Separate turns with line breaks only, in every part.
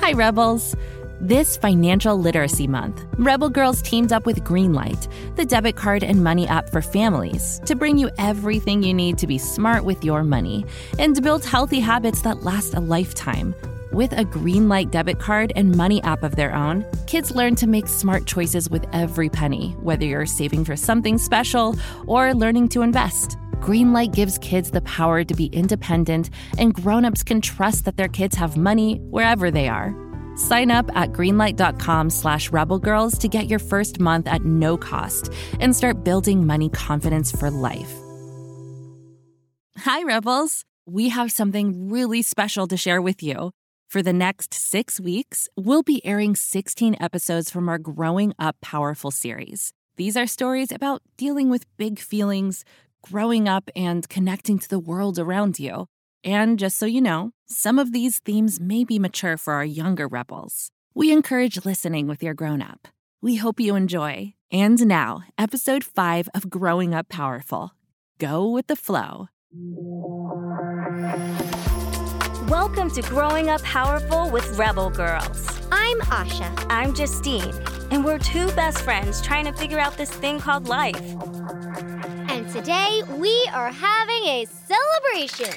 Hi, Rebels. This Financial Literacy Month, Rebel Girls teamed up with Greenlight, the debit card and money app for families, to bring you everything you need to be smart with your money and to build healthy habits that last a lifetime. With a Greenlight debit card and money app of their own, kids learn to make smart choices with every penny, whether you're saving for something special or learning to invest. Greenlight gives kids the power to be independent, and grown-ups can trust that their kids have money wherever they are. Sign up at greenlight.com/rebelgirls to get your first month at no cost and start building money confidence for life. Hi, Rebels. We have something really special to share with you. For the next 6 weeks, we'll be airing 16 episodes from our Growing Up Powerful series. These are stories about dealing with big feelings, growing up, and connecting to the world around you. And just so you know, some of these themes may be mature for our younger Rebels. We encourage listening with your grown-up. We hope you enjoy. And now, Episode 5 of Growing Up Powerful. Go with the flow.
Welcome to Growing Up Powerful with Rebel Girls.
I'm Asha.
I'm Justine, and we're two best friends trying to figure out this thing called life.
And today, we are having a celebration.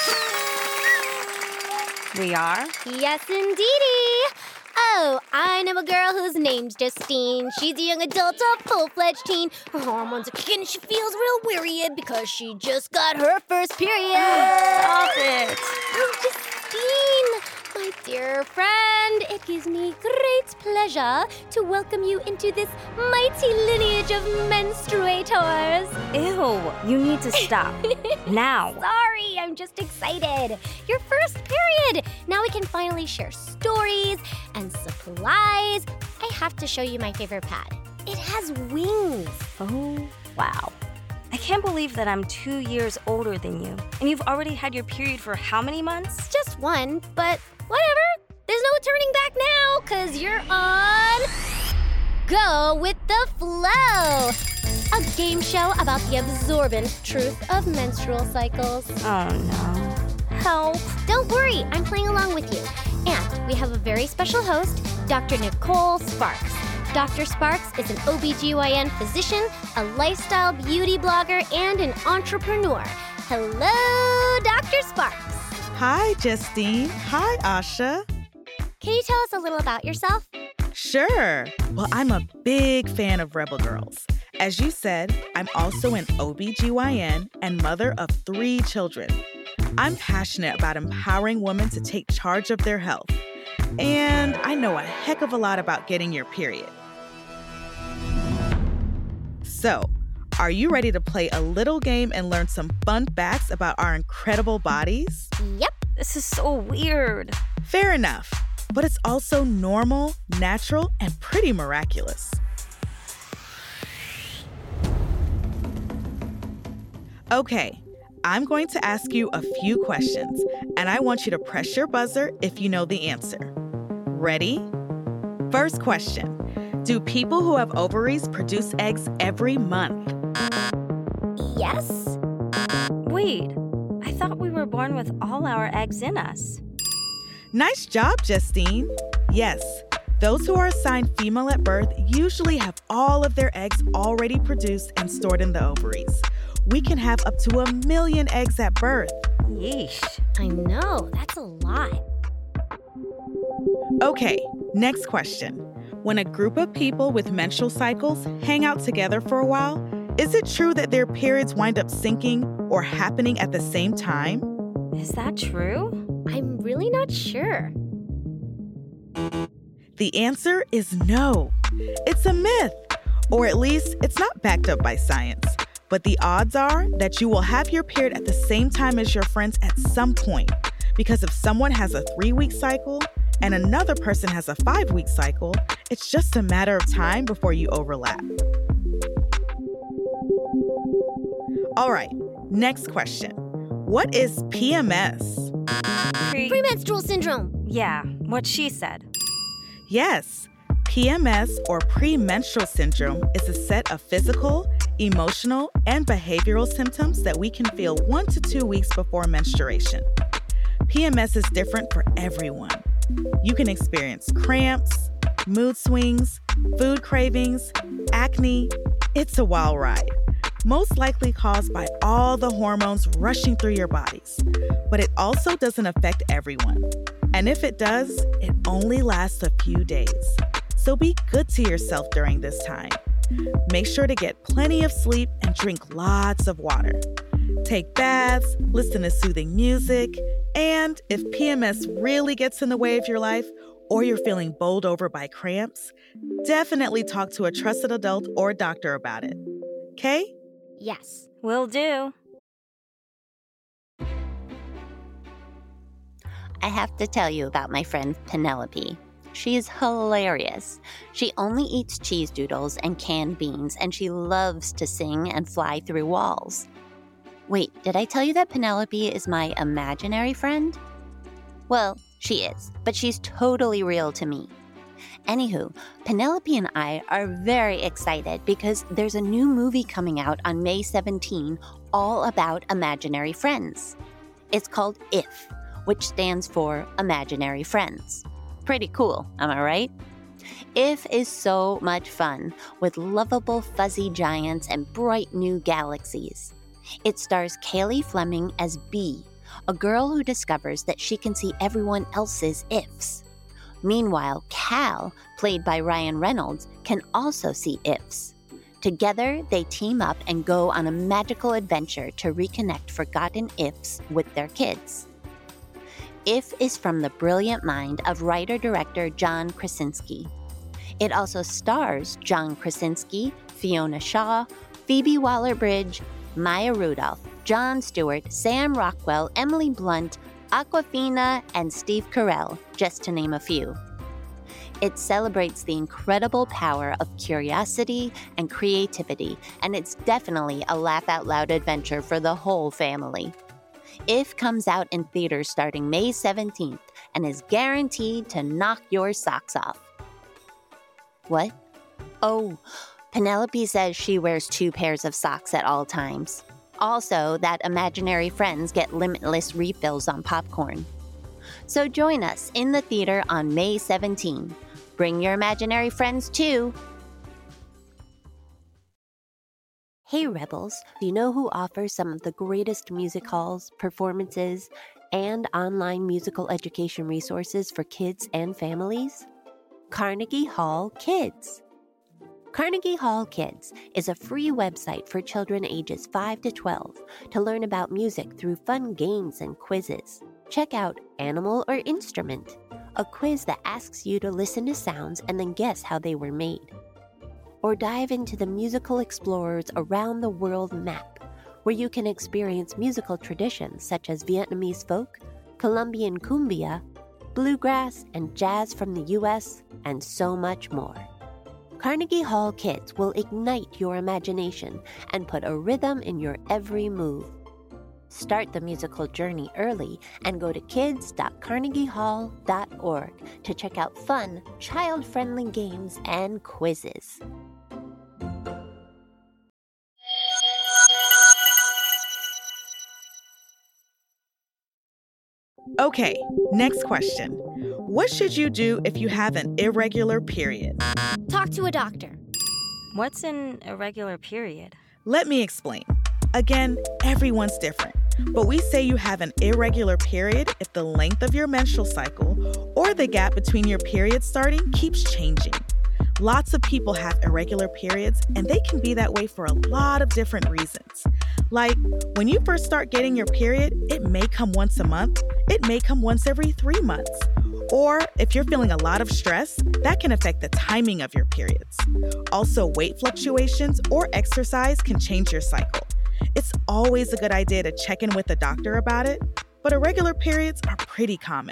We are?
Yes, indeedy. Oh, I know a girl whose name's Justine. She's a young adult, a full-fledged teen. Her hormones are kicking and she feels real weary because she just got her first period.
Stop it.
Oh, Justine, my dear friend, it gives me great pleasure to welcome you into this mighty lineage of menstruators.
Ew, you need to stop. Now.
Sorry, I'm just excited. Your first period. Now we can finally share stories and supplies. I have to show you my favorite pad. It has wings.
Oh, wow. I can't believe that I'm 2 years older than you, and you've already had your period for how many months?
Just one, but whatever. There's no turning back now, 'cause you're on Go with the Flow, a game show about the absorbent truth of menstrual cycles.
Oh, no. Help.
Don't worry, I'm playing along with you. And we have a very special host, Dr. Nicole Sparks. Dr. Sparks is an OBGYN physician, a lifestyle beauty blogger, and an entrepreneur. Hello, Dr. Sparks.
Hi, Justine. Hi, Asha.
Can you tell us a little about yourself?
Sure. Well, I'm a big fan of Rebel Girls. As you said, I'm also an OBGYN and mother of 3 children. I'm passionate about empowering women to take charge of their health. And I know a heck of a lot about getting your period. So, are you ready to play a little game and learn some fun facts about our incredible bodies?
Yep.
This is so weird.
Fair enough, but it's also normal, natural, and pretty miraculous. Okay, I'm going to ask you a few questions, and I want you to press your buzzer if you know the answer. Ready? First question. Do people who have ovaries produce eggs every month?
Yes.
Wait, I thought we were born with all our eggs in us.
Nice job, Justine. Yes, those who are assigned female at birth usually have all of their eggs already produced and stored in the ovaries. We can have up to 1 million eggs at birth.
Yeesh.
I know, that's a lot.
Okay, next question. When a group of people with menstrual cycles hang out together for a while, is it true that their periods wind up syncing or happening at the same time?
Is that true?
I'm really not sure.
The answer is no. It's a myth, or at least it's not backed up by science. But the odds are that you will have your period at the same time as your friends at some point, because if someone has a 3-week cycle and another person has a 5-week cycle, it's just a matter of time before you overlap. All right, next question. What is PMS?
Premenstrual syndrome.
Yeah, what she said.
Yes, PMS or premenstrual syndrome is a set of physical, emotional, and behavioral symptoms that we can feel 1 to 2 weeks before menstruation. PMS is different for everyone. You can experience cramps, mood swings, food cravings, acne. It's a wild ride, most likely caused by all the hormones rushing through your bodies. But it also doesn't affect everyone. And if it does, it only lasts a few days. So be good to yourself during this time. Make sure to get plenty of sleep and drink lots of water. Take baths, listen to soothing music, and if PMS really gets in the way of your life or you're feeling bowled over by cramps, definitely talk to a trusted adult or doctor about it. Okay?
Yes.
Will do.
I have to tell you about my friend Penelope. She's hilarious. She only eats cheese doodles and canned beans, and she loves to sing and fly through walls. Wait, did I tell you that Penelope is my imaginary friend? Well, she is, but she's totally real to me. Anywho, Penelope and I are very excited because there's a new movie coming out on May 17 all about imaginary friends. It's called IF, which stands for Imaginary Friends. Pretty cool, am I right? IF is so much fun with lovable fuzzy giants and bright new galaxies. It stars Kaylee Fleming as Bee, a girl who discovers that she can see everyone else's ifs. Meanwhile, Cal, played by Ryan Reynolds, can also see ifs. Together, they team up and go on a magical adventure to reconnect forgotten ifs with their kids. IF is from the brilliant mind of writer-director John Krasinski. It also stars John Krasinski, Fiona Shaw, Phoebe Waller-Bridge, Maya Rudolph, Jon Stewart, Sam Rockwell, Emily Blunt, Awkwafina, and Steve Carell, just to name a few. It celebrates the incredible power of curiosity and creativity, and it's definitely a laugh-out-loud adventure for the whole family. IF comes out in theaters starting May 17th and is guaranteed to knock your socks off. What? Oh, Penelope says she wears 2 pairs of socks at all times. Also, that imaginary friends get limitless refills on popcorn. So join us in the theater on May 17. Bring your imaginary friends too. Hey Rebels, do you know who offers some of the greatest music halls, performances, and online musical education resources for kids and families? Carnegie Hall Kids. Carnegie Hall Kids is a free website for children ages 5 to 12 to learn about music through fun games and quizzes. Check out Animal or Instrument, a quiz that asks you to listen to sounds and then guess how they were made. Or dive into the Musical Explorers Around the World map, where you can experience musical traditions such as Vietnamese folk, Colombian cumbia, bluegrass, and jazz from the U.S., and so much more. Carnegie Hall Kids will ignite your imagination and put a rhythm in your every move. Start the musical journey early and go to kids.carnegiehall.org to check out fun, child-friendly games and quizzes.
Okay, next question. What should you do if you have an irregular period?
Talk to a doctor.
What's an irregular period?
Let me explain. Again, everyone's different, but we say you have an irregular period if the length of your menstrual cycle or the gap between your periods starting keeps changing. Lots of people have irregular periods, and they can be that way for a lot of different reasons. Like, when you first start getting your period, it may come once a month, it may come once every 3 months. Or if you're feeling a lot of stress, that can affect the timing of your periods. Also, weight fluctuations or exercise can change your cycle. It's always a good idea to check in with a doctor about it, but irregular periods are pretty common.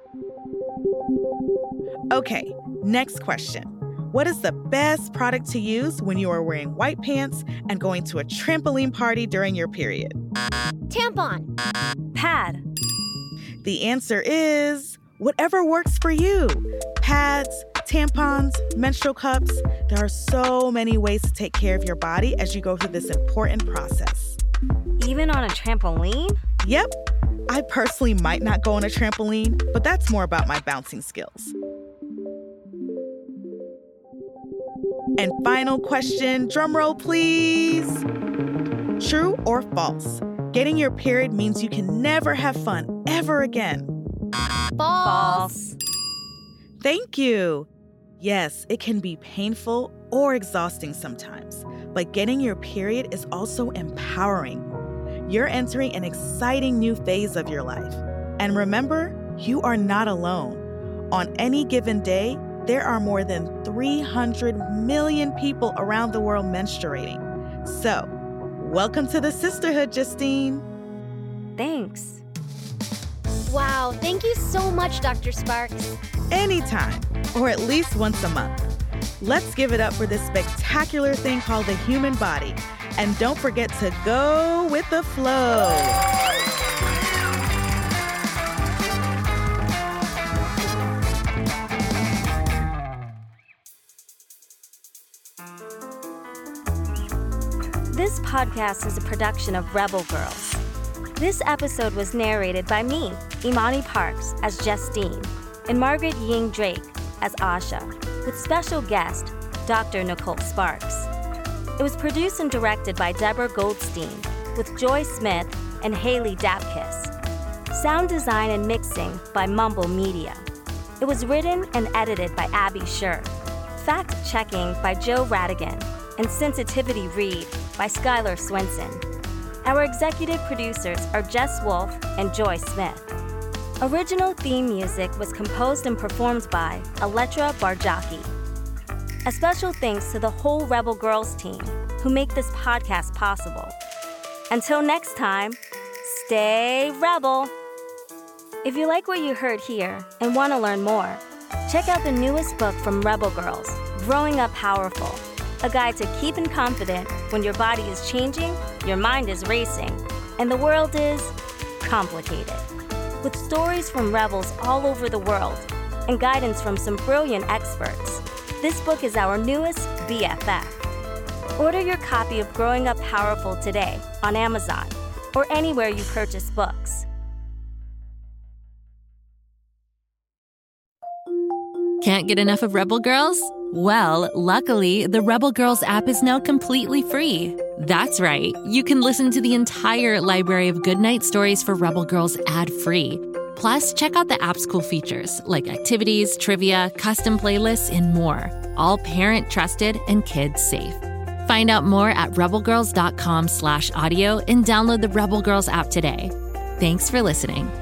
Okay, next question. What is the best product to use when you are wearing white pants and going to a trampoline party during your period?
Tampon.
Pad.
The answer is whatever works for you. Pads, tampons, menstrual cups. There are so many ways to take care of your body as you go through this important process.
Even on a trampoline?
Yep. I personally might not go on a trampoline, but that's more about my bouncing skills. And final question, drumroll please. True or false? Getting your period means you can never have fun ever again.
False.
Thank you. Yes, it can be painful or exhausting sometimes, but getting your period is also empowering. You're entering an exciting new phase of your life. And remember, you are not alone. On any given day, there are more than 300 million people around the world menstruating. So, welcome to the sisterhood, Justine.
Thanks.
Wow, thank you so much, Dr. Sparks.
Anytime, or at least once a month. Let's give it up for this spectacular thing called the human body. And don't forget to go with the flow.
This podcast is a production of Rebel Girls. This episode was narrated by me, Imani Parks, as Justine, and Margaret Ying Drake as Asha, with special guest, Dr. Nicole Sparks. It was produced and directed by Deborah Goldstein, with Joy Smith and Haley Dapkis. Sound design and mixing by Mumble Media. It was written and edited by Abby Scher. Fact-checking by Joe Radigan, and Sensitivity Read by Skylar Swenson. Our executive producers are Jess Wolf and Joy Smith. Original theme music was composed and performed by Aletra Barjaki. A special thanks to the whole Rebel Girls team who make this podcast possible. Until next time, stay Rebel. If you like what you heard here and want to learn more, check out the newest book from Rebel Girls, Growing Up Powerful, a guide to keeping confident when your body is changing, your mind is racing, and the world is complicated. With stories from rebels all over the world and guidance from some brilliant experts, this book is our newest BFF. Order your copy of Growing Up Powerful today on Amazon or anywhere you purchase books.
Can't get enough of Rebel Girls? Well, luckily, the Rebel Girls app is now completely free. That's right. You can listen to the entire library of goodnight stories for Rebel Girls ad-free. Plus, check out the app's cool features like activities, trivia, custom playlists, and more. All parent-trusted and kids-safe. Find out more at rebelgirls.com/audio and download the Rebel Girls app today. Thanks for listening.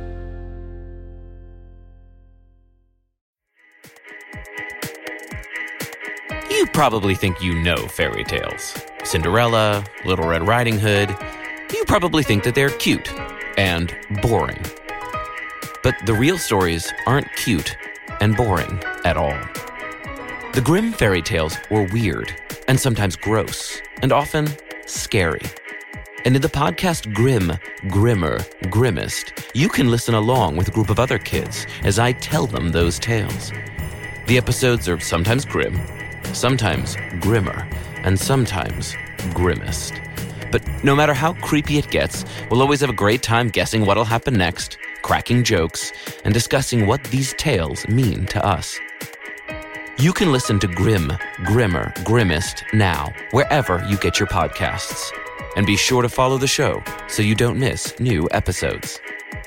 You probably think you know fairy tales. Cinderella, Little Red Riding Hood. You probably think that they're cute and boring. But the real stories aren't cute and boring at all. The Grimm fairy tales were weird and sometimes gross and often scary. And in the podcast Grimm, Grimmer, Grimmest, you can listen along with a group of other kids as I tell them those tales. The episodes are sometimes grim, sometimes grimmer, and sometimes grimmest. But no matter how creepy it gets, we'll always have a great time guessing what'll happen next, cracking jokes, and discussing what these tales mean to us. You can listen to Grimm, Grimmer, Grimmest now, wherever you get your podcasts. And be sure to follow the show so you don't miss new episodes.